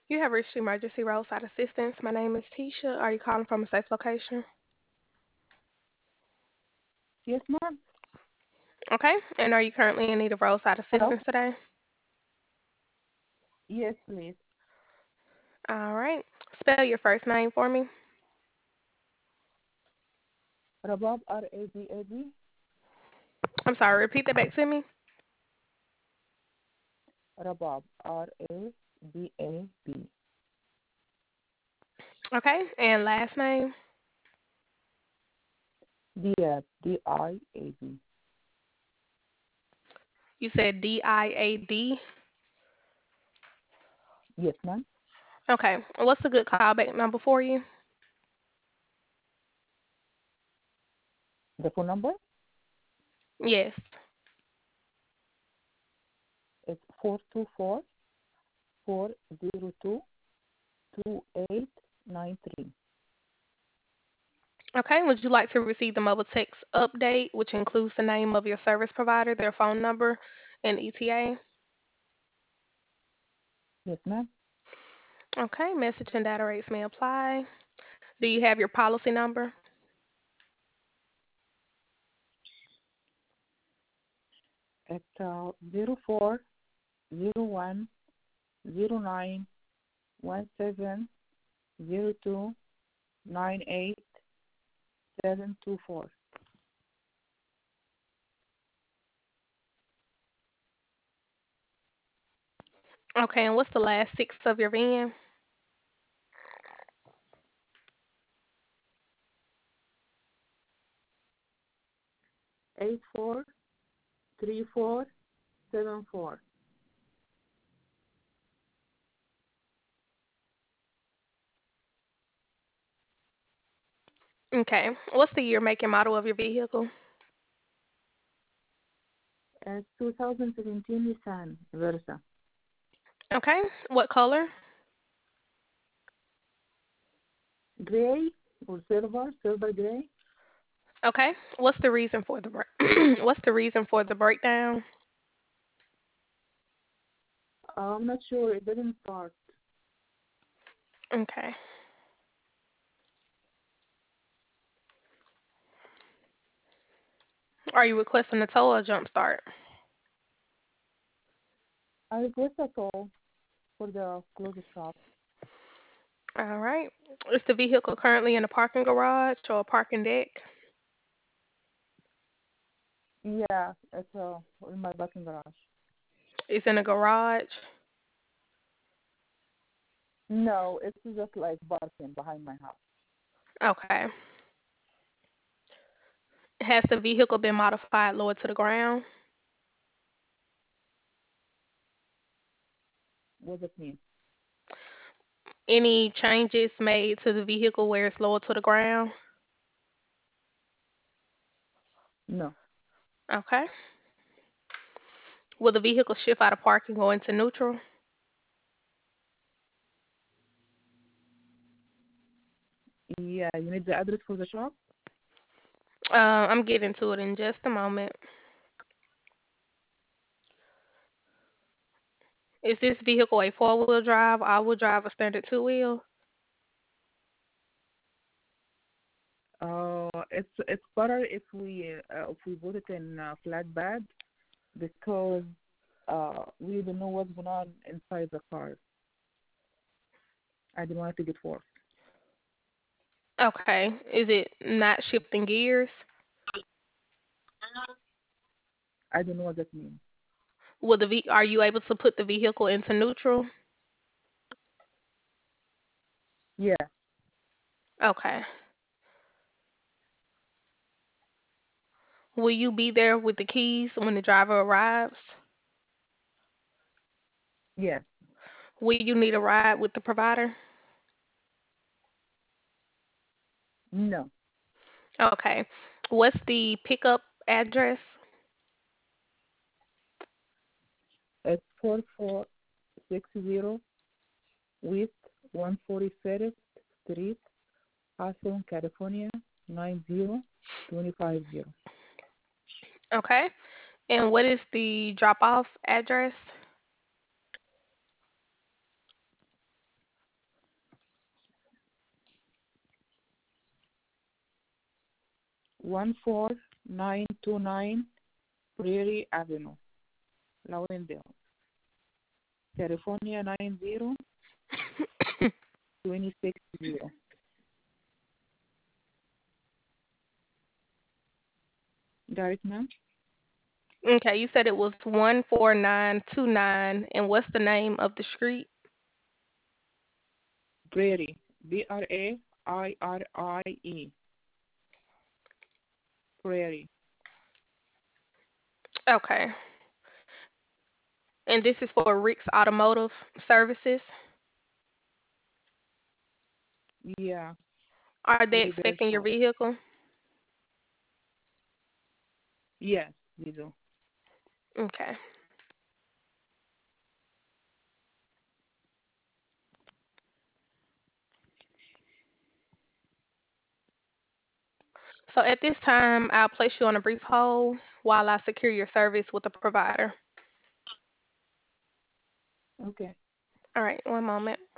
You have reached emergency roadside assistance. My name is Tisha. Are you calling from a safe location? Yes, ma'am. Okay. And are you currently in need of roadside Hello? assistance today? Yes, please. All right. Spell your first name for me. Rabab, R-A-B-A-B. I'm sorry, repeat that back to me. Rabab, R-A-B-A-B. Okay. And last name? Diab, D-I-A-B. You said DIAD. Yes, ma'am. Okay. What's a good callback number for you? The phone number Yes. is 424-402-2893. Okay. Would you like to receive the mobile text update, which includes the name of your service provider, their phone number, and ETA? Yes, ma'am. Okay. Message and data rates may apply. Do you have your policy number? It's 04-01-09-17-02-98-724. Okay. And what's the last six of your VIN? 843474. Okay. What's the year, make, and model of your vehicle? It's 2017 Nissan Versa. Okay. What color? Gray or silver gray. Okay. What's the reason for the what's the reason for the breakdown? I'm not sure. It didn't start. Okay. Are you requesting a tow or jump start? I request a call for the closest shop. All right. Is the vehicle currently in a parking garage or a parking deck? Yeah, it's in my parking garage. It's in a garage. No, it's just like parking behind my house. Okay. Has the vehicle been modified lower to the ground? What does it mean? Any changes made to the vehicle where it's lower to the ground? No. Okay. Will the vehicle shift out of parking go into neutral? Yeah, you need the address for the shop? I'm getting to it in just a moment. Is this vehicle a four-wheel drive, all-wheel drive, or standard two-wheel? It's better if we put it in flatbed because we don't know what's going on inside the car. I don't want it to get worse. Okay. Is it not shifting gears? I don't know what that means. Are you able to put the vehicle into neutral? Yeah, Okay. Will you be there with the keys when the driver arrives? yeah, Will you need a ride with the provider? no. Okay. What's the pickup address? It's 4460 West 141st Street, Hawthorne, California 90250. Okay. And what is the drop off address? 14929 Prairie Avenue, Lawendale, California 90260. Got it, ma'am? Okay, you said it was 14929, and what's the name of the street? Prairie, Brairie, Prairie. Okay. And this is for Rick's Automotive Services. Yeah, Are we they repair expecting your cars. vehicle? Yes, we do. Okay. So at this time, I'll place you on a brief hold while I secure your service with the provider. Okay. All right, one moment.